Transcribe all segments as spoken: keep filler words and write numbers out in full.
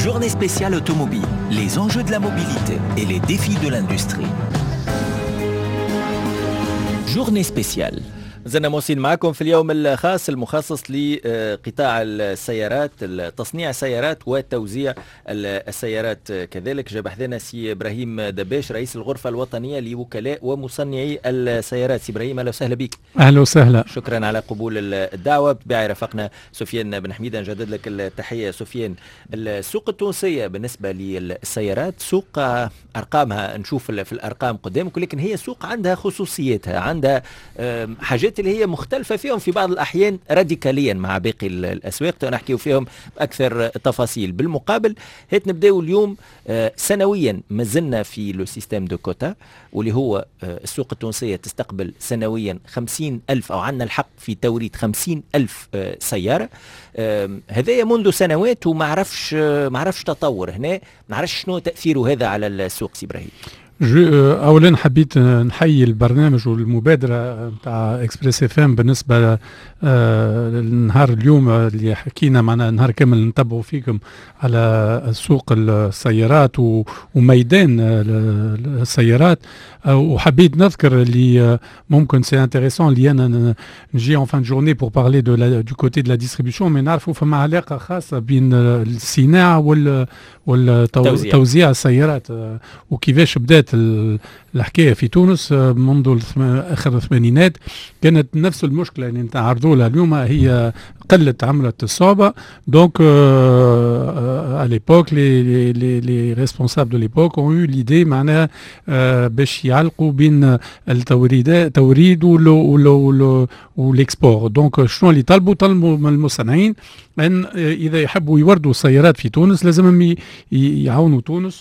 Journée spéciale automobile, les enjeux de la mobilité et les défis de l'industrie. Journée spéciale. زلنا موصلين معكم في اليوم الخاص المخصص لقطاع السيارات، تصنيع السيارات وتوزيع السيارات. كذلك جاب حذنا سي ابراهيم دباش رئيس الغرفه الوطنيه لوكلاء ومصنعي السيارات. سي ابراهيم اهلا وسهلا بك. اهلا وسهلا، شكرا على قبول الدعوه. بالطبيعه رافقنا سفيان بن حميده، نجدد لك التحيه. سفيان، السوق التونسيه بالنسبه للسيارات سوق ارقامها نشوف في الارقام قدامك، ولكن هي سوق عندها خصوصياتها، عندها حاجات اللي هي مختلفة فيهم في بعض الأحيان راديكاليا مع باقي الأسواق، نحكي فيهم أكثر تفاصيل. بالمقابل هيت نبدأ اليوم آه سنويا مازلنا في لو سيستم دو كوتا، واللي هو آه السوق التونسية تستقبل سنويا خمسين ألف أو عندنا الحق في توريد خمسين ألف آه سيارة. آه هذايا منذ سنوات وما عرفش آه ما عرفش تطور هنا، ما عرفش شنو تأثيره هذا على السوق. سي إبراهيم، اولا حبيت نحيي البرنامج والمبادره نتاع اكسبريس اف ام بالنسبه للنهار اليوم اللي حكينا معنا نهار كامل نتبعوا فيكم على سوق السيارات وميدان السيارات. وحبيت نذكر اللي ممكن سي انتريسون اللي انا نجي ان فان جورني بور بارلي دو دو كوتي دو لا ديستريبيسيون، مي نعرفوا فما علاقه خاصه بين الصناعه وال والتوزيع السيارات وكيفاش بدات الحكايه في تونس منذ اخر الثمانينات. كانت نفس المشكله اللي نتعرضوا لها اليوم، هي قله عمله الصعبه. دونك à l'époque les les les responsables de l'époque ont eu l'idée معناها باش يعلقوا بين التوريد التوريد والاكسبور. دونك شنو اللي طلبوا طلبوا من المصنعين ان اذا يحبوا يوردوا السيارات في تونس لازمهم يعاونوا تونس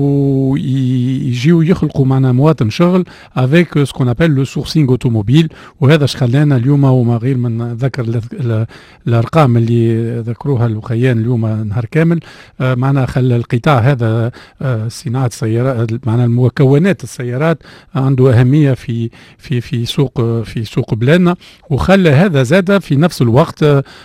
ويجيو يخلقوا معنا مواطن شغل avec ce qu'on appelle le sourcing automobile. وهذا اش خلانا اليوم، وما غير من ذكر الارقام اللي ذكروها الوخيان اليوم نهار كامل، معنا خلى القطاع هذا صناعه السيارات معنا المكونات السيارات عنده اهميه في في في سوق في سوق بلادنا، وخلى هذا زاد في نفس الوقت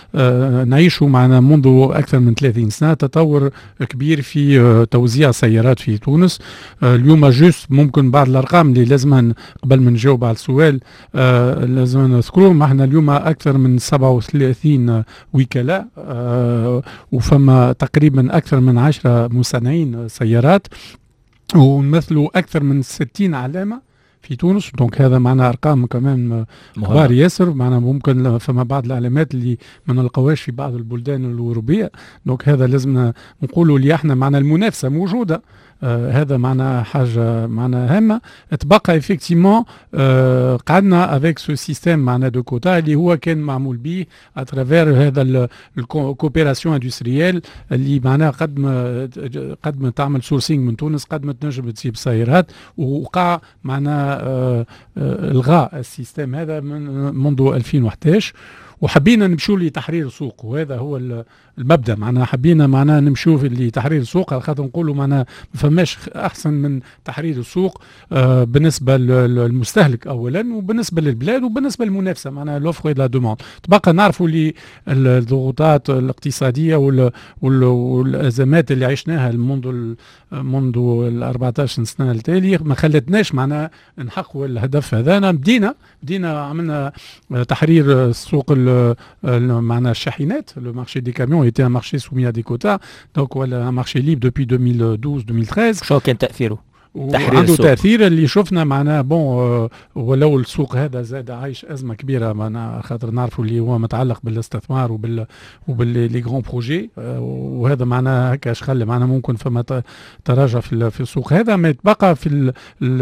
نعيشوا معنا منذ اكثر من ثلاثين سنه تطور كبير في توزيع السيارات في تونس. آه اليوم جوست ممكن بعض الارقام اللي لازم قبل ما نجاوب على السؤال آه لازم نذكرهم. احنا اليوم اكثر من سبعة وثلاثين وكلاء، آه وفما تقريبا اكثر من عشرة مصنعين سيارات، ونمثلوا اكثر من ستين علامه في تونس. دونك هذا معنا ارقام كمان كبار ياسر. معنا ممكن فما بعض العلامات اللي ما نلقاوهاش في بعض البلدان الاوروبيه. دونك هذا لازم نقولوا اللي احنا معنا المنافسه موجوده. آه هذا معنا حاجه معنا هامه. تبقى افكتيمون آه قعدنا افيك سو سيستيم معنا دو كوتا اللي هو كان معمول به اترافير هذا الكوبيراسيون اندستريال اللي معناها قد ما قد ما تعمل سورسينغ من تونس قد ما تنجم تجيب سيارات. وقع معنا آه آه الغاء السيستم هذا من منذ ألفين وأحد عشر، وحبينا نمشوا لتحرير السوق. وهذا هو المبدا، معنا حبينا معنا نمشوا لتحرير السوق على خاطر نقولوا معنا ما فماش احسن من تحرير السوق آه بالنسبه للمستهلك اولا، وبالنسبه للبلاد، وبالنسبه للمنافسه معنا لوفر لا دوموند. تبقى نعرفوا لي الضغوطات الاقتصاديه والازمات اللي عشناها منذ منذ ال أربعطاش سنه التاليه ما خلتناش معنا نحققوا الهدف هذانا. بدينا بدينا عملنا تحرير السوق معنا الشاحنات. لو مارشي دي كاميون était un marché soumis à des quotas, donc voilà un marché libre depuis deux mille douze deux mille treize. شو كان تأثيره؟ عنده تأثير اللي شفنا معنا بون آه ولو السوق هذا زاد عايش أزمة كبيرة معنا خاطر نعرفوا اللي هو متعلق بالاستثمار وبال وبال لي غران بروجي آه وهذا معنا هكا خلى معنا ممكن فما تراجع في في السوق هذا. ما يتبقى في ال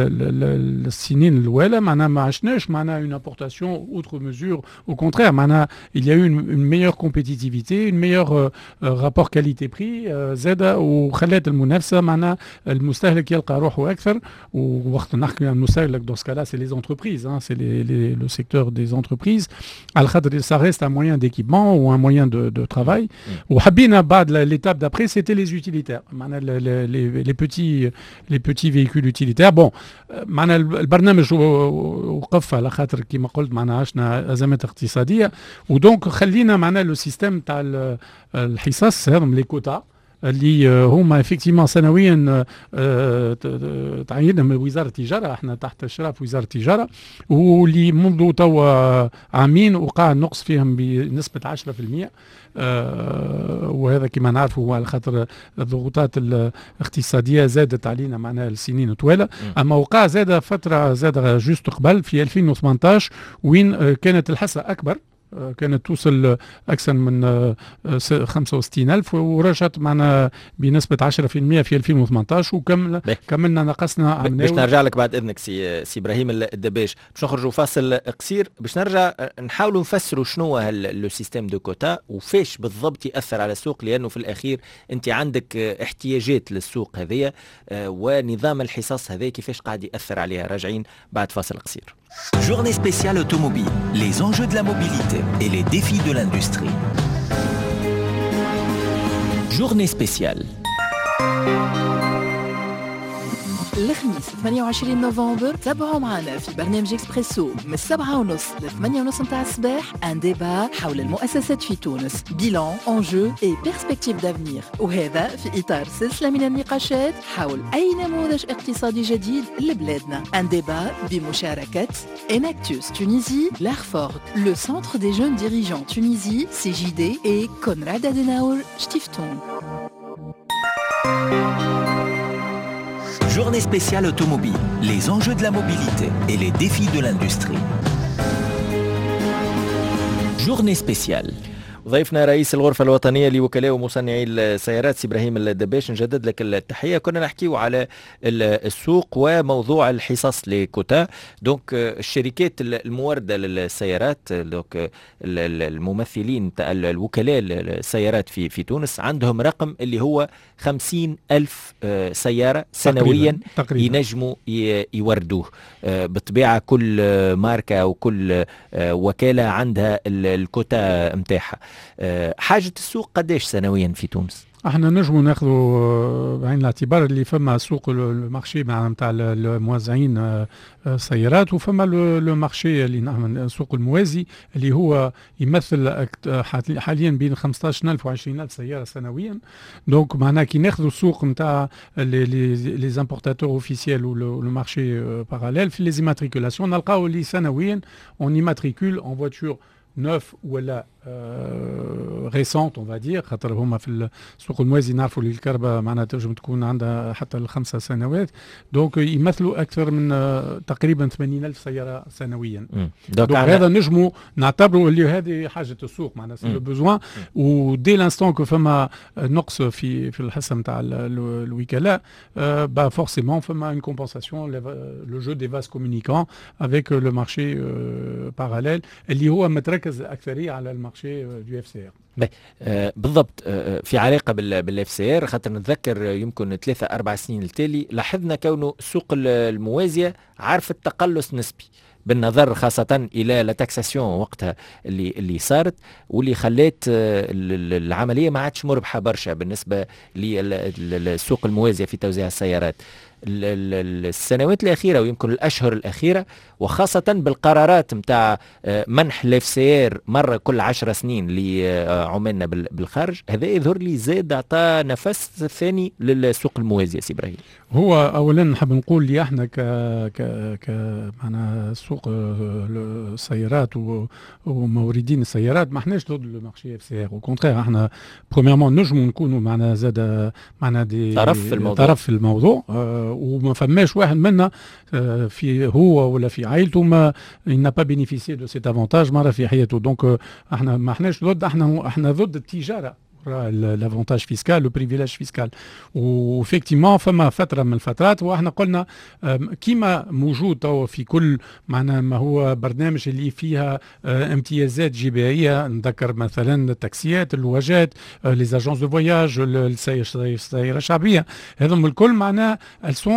ال السنين الأولى معنا ما عشناش معنا une importation outre mesure. Au contraire معنا il y a eu une, une meilleure compétitivité, une meilleure euh, rapport qualité-prix euh, زاد وخلت المنافسة معنا المستهلك يلقى روحه أكثر. ووقت نحكي عن المستهلك dans ce cas-là c'est les entreprises, hein, c'est les, les, le secteur des entreprises. على خاطر ça reste un moyen d'équipement ou un moyen de, de travail. وحبينا بعد l'étape d'après c'était les utilitaires معنا les, les, les petits les petits véhicules utilitaires. bon معنا البرنامج وقف على خاطر كما قلت معنا عشنا أزمات اقتصادية ودونك خلينا معنا لو سيستم تاع الحصص هذم لي كوتا اللي هما افكتيمون سنويا تعينهم من وزاره التجاره، احنا تحت اشراف وزاره التجاره، واللي منذ توا عامين وقع النقص فيهم بنسبه عشرة بالمئة. آه وهذا كما نعرفوا على خاطر الضغوطات الاقتصاديه زادت علينا معناها السنين طويله. اما وقع زاد فتره زاد جوست قبل في ألفين وثمانية عشر وين كانت الحصه اكبر، كانت توصل أكثر من خمسة وستين ألف ورجعت معنا بنسبة عشرة بالمئة في ألفين وثمانية عشر وكمل كملنا نقصنا عمناوي. باش نرجع لك بعد إذنك سي, سي إبراهيم الدباش، باش نخرجوا فاصل قصير باش نرجع نحاولوا نفسروا شنو هو لو سيستيم دو كوتا وفاش بالضبط يأثر على السوق، لأنه في الأخير أنت عندك احتياجات للسوق هذية ونظام الحصص هذا كيفاش قاعد يأثر عليها. راجعين بعد فاصل قصير. Journée spéciale automobile, les enjeux de la mobilité et les défis de l'industrie. Journée spéciale. الخميس ثمانية وعشرين نوفمبر تابعوا معنا في برنامج اكسبريسو من السبعة ونص لثمانية ونص متاع الصباح ان ديبا حول المؤسسات في تونس، بيلان، انجو اي بيرسبكتيف دافنير، وهذا في اطار سلسله من النقاشات حول اي نموذج اقتصادي جديد لبلادنا. ان ديبا بمشاركه اناكتوس تونيزي، لارفورد، لو سنتر دي جون ديريجون تونيزي، سي جي دي et Konrad Adenauer Stiftung. Journée spéciale automobile, les enjeux de la mobilité et les défis de l'industrie. Journée spéciale. ضيفنا رئيس الغرفة الوطنية لوكلاء ومصنعي السيارات سي إبراهيم الدباش، نجدد لك التحية. كنا نحكيو على السوق وموضوع الحصص لكوتا. دونك الشركات الموردة للسيارات، دونك الممثلين الوكلاء السيارات في في تونس عندهم رقم اللي هو خمسين ألف سيارة سنويا تقريباً ينجموا يوردوه. بالطبيعة كل ماركة وكل وكالة عندها الكوتا متاعها. حاجة السوق قديش سنويا في تونس؟ احنا نجموا ناخذوا بعين الاعتبار اللي فما سوق المارشي نتاع الموزعين سيارات، وفما لو مارشي اللي نعمل السوق الموازي اللي هو يمثل حاليا بين خمسة عشر ألف و عشرين ألف سياره سنويا. دونك معناها كي ناخذوا السوق نتاع لي زامبورتاتور اوفيسيال ولو مارشي باراليل في لي زيماتريكولاسيون نلقاو اللي سنويا اون يماتريكول اون فواتور neuf ولا ريسونت اون فادير، خاطر هما في السوق الموازي نعرفوا اللي الكهرباء معناها تنجم تكون عندها حتى الخمسة سنوات. دونك يمثلوا اكثر من تقريبا ثمانين ألف سياره سنويا. دونك هذا نجموا نعتبروا اللي هذه حاجه السوق معناها سي لو بوزوان. ودي لانستون كو فما نقص في في الحصه نتاع الوكلاء با فورسيمون فما اون كومبنساسيون لو جو دي فاس كومونيكون افيك لو مارشي باراليل اللي هو متركز اكثريه على المارشي دو اف سي ار. آه بالضبط. آه في علاقه بالاف سي ار، خاطر نتذكر يمكن ثلاثة أربع سنين التالي لاحظنا كونه السوق الموازيه عارف التقلص نسبي، بالنظر خاصة إلى لاتاكساسيون وقتها اللي اللي صارت واللي خلات العملية ما عادش مربحة برشا بالنسبة للسوق الموازية في توزيع السيارات. السنوات الأخيرة ويمكن الأشهر الأخيرة، وخاصة بالقرارات متاع منح الاف سي ار مرة كل عشر سنين لعمالنا بالخارج، هذا يظهر لي زاد أعطى نفس ثاني للسوق الموازية. سي إبراهيم، هو أولا نحب نقول لي احنا ك ك ك معنا سوق السيارات وموردين السيارات ما احناش ضد المارشي اف سي ار، وكونترير احنا بروميرمون نجموا نكونوا معنا زاد معنا دي طرف في الموضوع, طرف في الموضوع اه وما فماش واحد منا اه في هو ولا في عائلته ما n'a pas bénéficié de cet avantage مرة في حياته. دونك اه احنا ما احناش ضد، احنا احنا ضد التجارة، لافونتاج فيسكال، لو بريفيليج فيسكال. وفيكتيمون فما فتره من الفترات واحنا قلنا كيما موجود تو في كل معنا ما هو برنامج اللي فيها امتيازات جبائيه، نذكر مثلا التاكسيات، اللواجات، لي زاجونس دو فواياج، السياره الشعبيه، هذم الكل معناها السون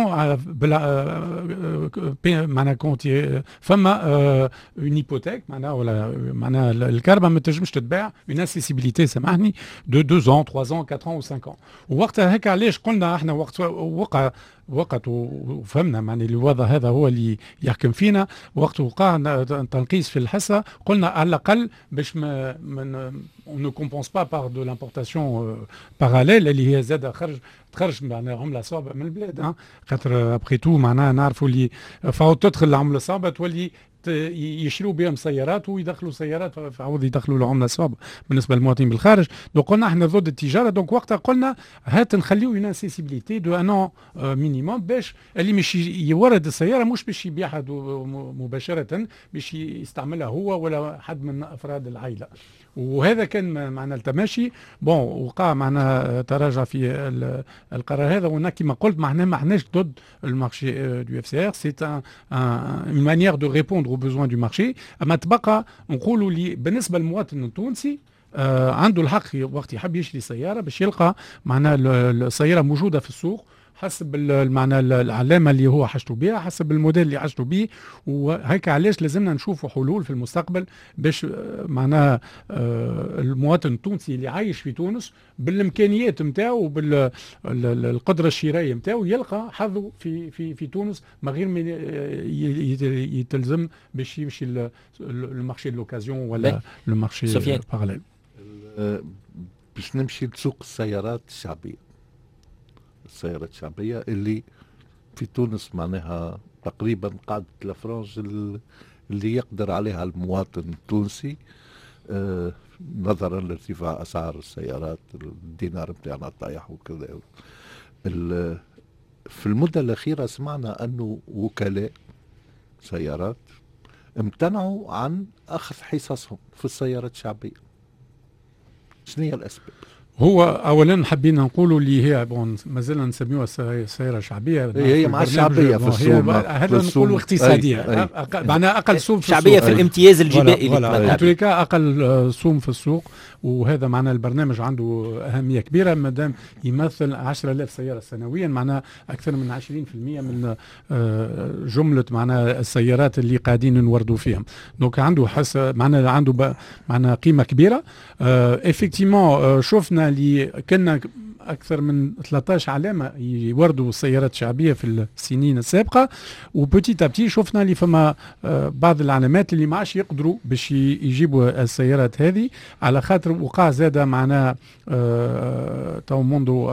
معناها كونت فما اون هيبوتيك معناها ولا معناها الكهرباء ما تنجمش تتباع، اون انسيسيبيليتي سامحني دو deux ans, trois ans, quatre ans ou cinq ans. ووقتها هيك علاش قلنا احنا وقت وقع وقت وفهمنا معني الوضع هذا هو اللي يحكم فينا. وقت وقع تنقيص في الحصه قلنا على الاقل باش ما من on ne compense pas par de l'importation parallèle اللي هي زاد خرج تخرج معناها عمله صعبه من البلاد خاطر ابخي تو معناها نعرفوا اللي فاو تدخل العمله صعبه تولي يشروا بهم سيارات ويدخلوا سيارات فعوض يدخلوا له عمله صعبه بالنسبه للمواطنين بالخارج. دونك قلنا احنا ضد التجاره. دونك وقتها قلنا هات نخليو اون انسيسيبيليتي دو ان ان مينيموم باش اللي مش يورد السياره مش باش يبيعها مباشره باش يستعملها هو ولا حد من افراد العائله. وهذا كان معنا التماشي. بون وقع معنا تراجع في القرار هذا. وهنا كما قلت معنا ما احناش ضد المارشي دو اف سي ار. سي ان اون مانيير دو ريبوندر او بوزوان دو مارشي. اما تبقى نقولوا لي بالنسبه للمواطن التونسي آه عنده الحق وقت يحب يشري سياره باش يلقى معنا السياره موجوده في السوق حسب المعنى العلامه اللي هو حاجته بها حسب الموديل اللي حاجته به. وهيك علاش لازمنا نشوفوا حلول في المستقبل باش معناها المواطن التونسي اللي عايش في تونس بالامكانيات نتاعو وبالقدره الشرائيه نتاعو يلقى حظه في في في تونس من غير ما يتلزم باش يمشي للمارشي لوكازيون ولا المارشي باراليل. باش نمشي لسوق السيارات الشعبيه. السيارات الشعبية اللي في تونس معناها تقريبا قاعدة الافرنج اللي يقدر عليها المواطن التونسي آه نظرا لارتفاع اسعار السيارات الدينار بتاعنا طايح وكذا. في المدة الأخيرة سمعنا أنه وكلاء سيارات امتنعوا عن أخذ حصصهم في السيارات الشعبية. شنو هي الأسباب؟ هو اولا حبينا نقولوا اللي هي بون مازلنا نسميوها سياره شعبيه. هي مع الشعبيه في السوق. هذا نقولوا اقتصاديه معناها اقل سوم في شعبيه في الامتياز الجبائي اللي اقل سوم في السوق. وهذا معناه البرنامج عنده اهميه كبيره مادام يمثل عشرة آلاف سياره سنويا معناها اكثر من عشرين بالمئة من جمله معناها السيارات اللي قاعدين نوردوا فيهم. دونك عنده حس معناها عنده معناها قيمه كبيره. افكتيمون شفنا اللي كنا أكثر من ثلاثة عشر علامة يوردوا السيارات الشعبية في السنين السابقة. وبوتي تابتي شفنا اللي فما بعض العلامات اللي ما عادش يقدروا باش يجيبوا السيارات هذه على خاطر وقع زادة معنا تو منذ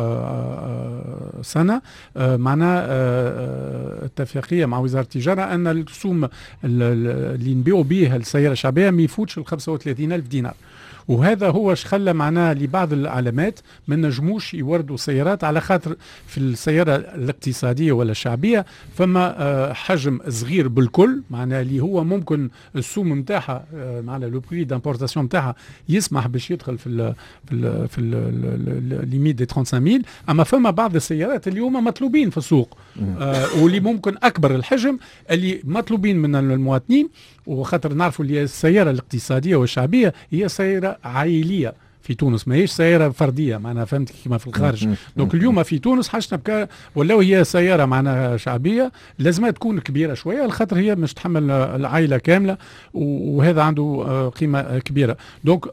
سنة معنا اتفاقية مع وزارة التجارة أن الرسوم اللي نبيعوا به السيارة الشعبية ما يفوتش ال خمسة وثلاثين ألف دينار. وهذا هو خلى معناه لبعض العلامات ما نجموش يوردوا سيارات على خاطر في السيارة الاقتصادية ولا الشعبية فما حجم صغير بالكل معناه اللي هو ممكن السوم نتاعها معناه لو بري دامبورتاسيون نتاعها يسمح باش يدخل في ال في ال في الليميت دي خمسة وثلاثين ألف. اما فما بعض السيارات اللي هما مطلوبين في السوق آه واللي ممكن اكبر الحجم اللي مطلوبين من المواطنين. وخاطر نعرفوا اللي السيارة الاقتصادية والشعبية هي سيارة عائلية في تونس ماهيش سيارة فردية معناها فهمت كيما في الخارج. دونك اليوم في تونس حاجتنا بكا ولو هي سيارة معناها شعبية لازمها تكون كبيرة شوية الخاطر هي مش تحمل العائلة كاملة وهذا عنده قيمة كبيرة. دونك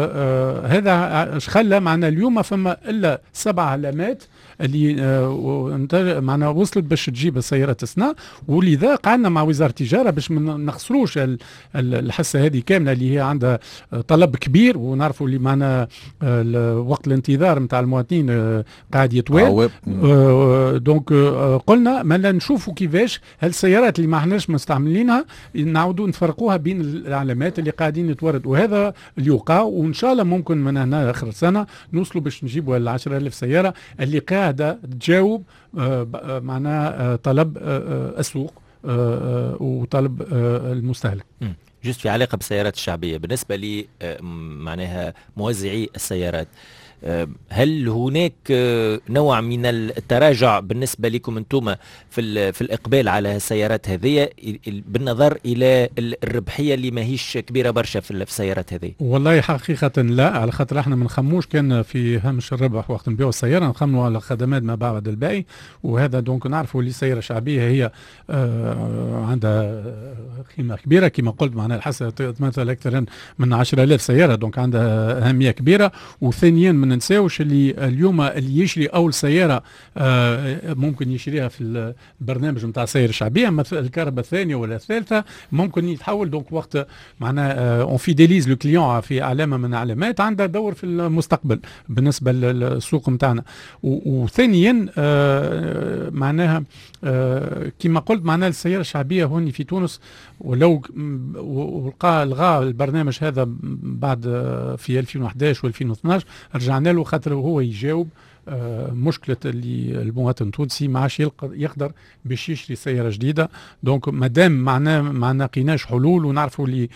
هذا خلى معنا اليوم فما إلا سبع علامات اللي آه معنا وصلت باش تجيب السيارات السنة. ولذا قعدنا مع وزارة التجارة باش ما نخسروش الحصة هذه كاملة اللي هي عندها طلب كبير. ونعرفوا اللي معنا آه وقت الانتظار نتاع المواطنين آه قاعد يطول. آه دونك آه قلنا ما نشوفوا كيفاش هالسيارات اللي ما احناش مستعملينها نعودوا نفرقوها بين العلامات اللي قاعدين يتورد. وهذا اللي وقع وان شاء الله ممكن من هنا اخر السنة نوصلوا باش نجيبوا العشرة آلاف سيارة اللي قاعد هذا تجاوب آه معناه آه طلب آه السوق آه وطلب آه المستهلك. جست في علاقة بالسيارات الشعبية بالنسبة لي آه معناها موزعي السيارات هل هناك نوع من التراجع بالنسبة لكم انتم في في الإقبال على السيارات هذه بالنظر إلى الربحية اللي ماهيش كبيرة برشا في السيارات هذه؟ والله حقيقة لا على خاطر احنا ما نخموش كان في هامش الربح وقت نبيعوا السيارة نخموا على خدمات ما بعد البيع. وهذا دونك نعرفوا اللي السيارة الشعبية هي آه عندها قيمة كبيرة كما قلت معناها الحصة تمثل أكثر من عشرة آلاف سيارة دونك عندها أهمية كبيرة. وثانيا من ما ننساوش اللي اليوم اللي يشري اول سياره آه ممكن يشريها في البرنامج نتاع السياره الشعبيه، اما الكهرباء الثانيه ولا الثالثه ممكن يتحول. دونك وقت معناها اون فيديليز لو كليون في علامه من علامات عندها دور في المستقبل بالنسبه للسوق نتاعنا. وثانيا آه معناها آه كما قلت معناها السياره الشعبيه هوني في تونس ولو ولقى الغى البرنامج هذا بعد في ألفين وأحد عشر وألفين واثناش رجعنا له خاطر هو يجاوب آه مشكله اللي المواطن التونسي ما عادش يقدر باش يشري سياره جديده. دونك مادام معنا ما لقيناش حلول ونعرفوا اللي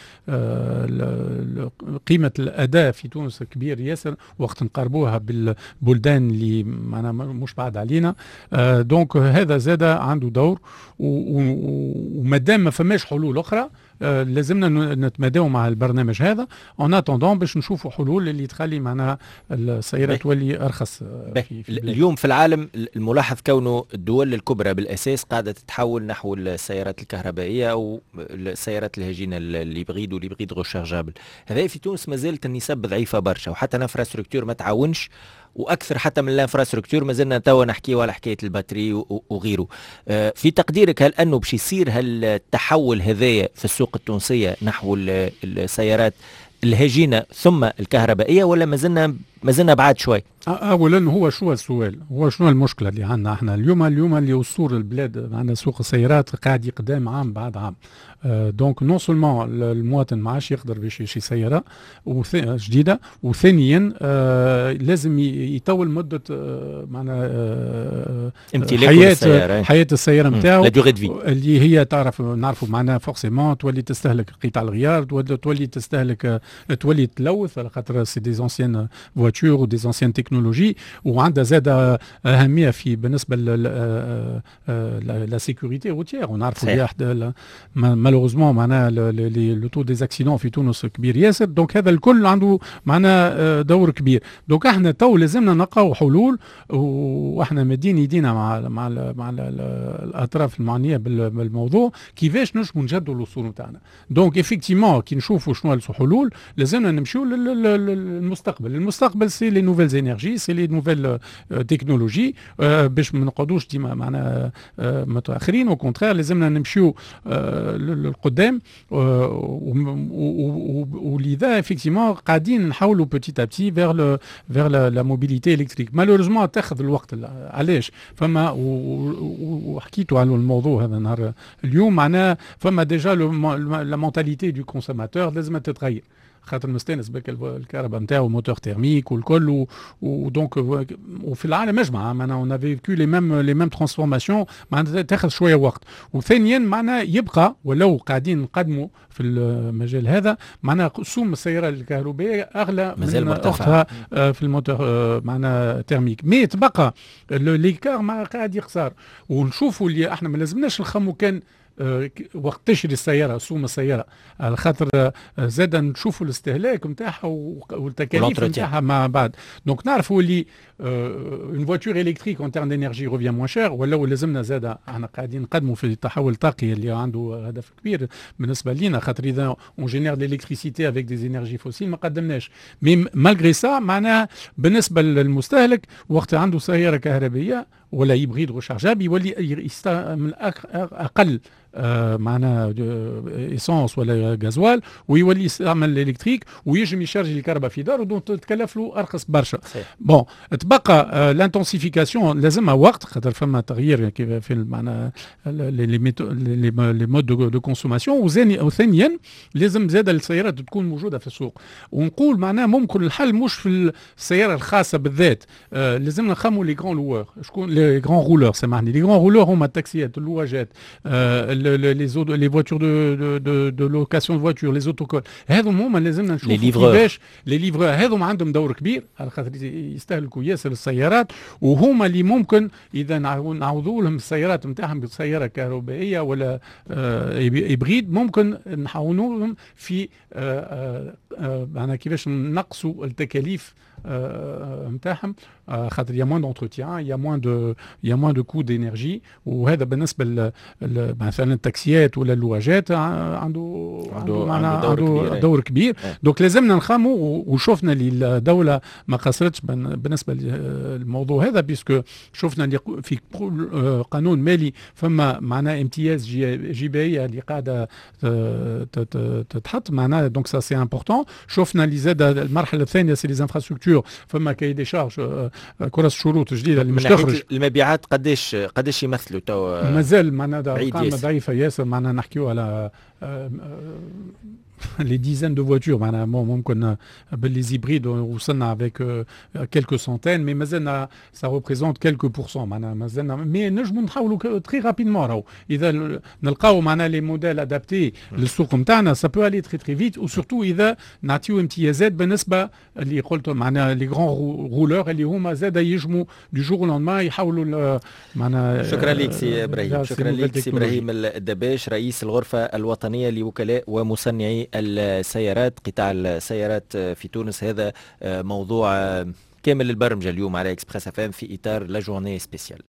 آه قيمه الاداء في تونس كبير ياسر وقت نقاربوها بالبلدان اللي معنا مش بعد علينا. آه دونك هذا زاد عنده دور، ومادام ما فماش حلول اخرى آه لازمنا نتماداو مع البرنامج هذا اون اتوندون باش نشوفوا حلول اللي تخلي معناها السياره تولي ارخص. في في اليوم في العالم الملاحظ كونه الدول الكبرى بالاساس قاعده تتحول نحو السيارات الكهربائيه او السيارات الهجينه اللي بغيد واللي بغيد غوشارجابل. هذا في تونس ما زالت النسب ضعيفه برشا، وحتى الانفراستركتور ما تعاونش، واكثر حتى من الانفراستركتور ما زلنا توا نحكيو على حكايه الباتري وغيره. في تقديرك هل انه باش يصير هالتحول هذايا في السوق التونسيه نحو السيارات الهجينه ثم الكهربائيه، ولا ما زلنا ما زلنا بعاد شوي؟ اولا هو شو السؤال، هو شنو المشكله اللي عندنا احنا اليوم؟ اليوم اللي وصول البلاد عندنا سوق السيارات قاعد يقدام عام بعد عام. آه دونك نون سولمون المواطن ما عادش يقدر باش يشري سياره جديده، وثانيا آه لازم يطول مده آه معنا آه حياه السيارة. حياه السياره نتاعو اللي هي تعرف نعرفوا معناها فورسيمون تولي تستهلك قطع الغيار، تولي تستهلك تولي تلوث على خاطر سي دي زونسيان فواتور ودي زونسيان تكنولوجي، وعندها زاد اهميه في بالنسبه لا سيكوريتي روتيير. ونعرفوا واحد مالوروزمون معناها لو تو دي زاكسيدون في تونس كبير ياسر. دونك هذا الكل عنده معناها دور كبير. دونك احنا تو لازمنا نلقاو حلول، واحنا مادين يدينا مع مع مع الاطراف المعنيه بالموضوع كيفاش نجموا نجدوا الوصول نتاعنا. دونك افيكتيمون كي نشوفوا شنو الحلول لازمنا نمشيو للمستقبل. المستقبل سي لي نوفيل انرجي، سي لي نوفيل تكنولوجي، باش ما نقعدوش ديما معنا متاخرين. او كونترير لازمنا نمشيو للقدام، ولذا افيكتيمون قاعدين نحاولوا بوتيت ا بتي فيغ فيغ لا موبيليتي الكتريك. مالوريزمون تاخذ الوقت. علاش؟ فما وحكيتوا على الموضوع هذا نهار اليوم معناه فما ديجا لا مونتاليتي دو كونسوماتور لازم تتغير، خاطر مستانس بك الكهرباء نتاعو موتور تيرميك والكل، ودونك وفي العالم اجمع معنا اون افي فيكو لي ميم لي ميم ترانسفورماسيون معناتها تاخذ شويه وقت. وثانيا معنا يبقى ولو قاعدين نقدموا في المجال هذا معنا سوم السياره الكهربائيه اغلى من اختها في الموتور معنا تيرميك، مي تبقى ليكار ما قاعد يخسر. ونشوفوا اللي احنا ما لازمناش نخمو كان وقت تشري السياره سوم السياره على خاطر زاد نشوفوا الاستهلاك نتاعها والتكاليف نتاعها مع بعض. دونك نعرفوا اللي اون فواتور الكتريك اون تيرم دينيرجي روفيان موان شير، ولا لازمنا زاد احنا قاعدين نقدموا في التحول الطاقي اللي عنده هدف كبير بالنسبه لينا، خاطر اذا اون جينير الالكتريسيتي افيك دي انرجي فوسيل ما قدمناش. مي مالغري سا معناها بالنسبه للمستهلك وقت عنده سياره كهربائيه ولا يبغيد غوشارجابل يولي يستعمل اقل آه معنا ايسونس ولا غازوال، ويولي يستعمل الالكتريك ويجم يشارجي الكهرباء في داره، دونك تكلف له ارخص برشا. بون تبقى آه لانتونسيفيكاسيون لازمها وقت، خاطر فما تغيير في معنا لي مود دو كونسوماسيون. وثانيا لازم زاد السيارات تكون موجوده في السوق. ونقول معناها ممكن الحل مش في السياره الخاصه بالذات، آه لازمنا نخموا لي غران لوور. شكون لي غران رولور؟ سامحني، لي غران رولور هما التاكسيات، اللواجات، آه les autres les voitures de de de, de location de voitures, les autocols. هذو هما لازمنا نشوفوا كيفاش لي ليفرور هذو عندهم دور كبير على خاطر يستهلكوا ياسر السيارات، وهما اللي ممكن اذا نعوضوا لهم السيارات نتاعهم بسياره كهربائيه ولا هيبريد ممكن نحاولوا لهم في معنا كيفاش نقصوا التكاليف نتاعهم خاطر يا موان دونتروتيان يا موان دو يا موان دو كو دينيرجي وهذا بالنسبه مثلا التاكسيات ولا اللواجات عنده عنده معناها عنده دور كبير دونك لازمنا نخموا وشفنا اللي الدوله ما قصرتش بالنسبه للموضوع هذا بيسكو شفنا اللي في قانون مالي فما معناها امتياز جبايه اللي قاعده تتحط معناها دونك سا سي امبورطون شفنا اللي زاد المرحله الثانيه سي لي انفراستركتور فما كاي دي شارج كرة شروط جديده اللي مش تخرج المبيعات قداش قداش يمثلوا تو مازال معناها ارقام ضعيفه ياسر معناها نحكيو على les dizaines de voitures معناها ممكن باللي زيبريد وصلنا avec quelques centaines mais مازلنا ça représente quelques pourcents معناها مازلنا مي نجموا نحاولوا تري رابيدمون راهو اذا نلقاو معناها لي موديل ادابتي للسوق نتاعنا ça peut aller très très vite وسورتو اذا نعطيو امتيازات بالنسبه اللي قلت معناها لي غران رولور اللي هما زاد يجموا دو جور لوندمان يحاولوا معناها. شكرا لك سي ابراهيم. شكرا لك سي ابراهيم الدباش رئيس الغرفه الوطنيه لوكلاء ومصنعي السيارات قطاع السيارات في تونس. هذا موضوع كامل البرمجة اليوم على إكسبريس اف ام في إطار لا جورني سبيسيال.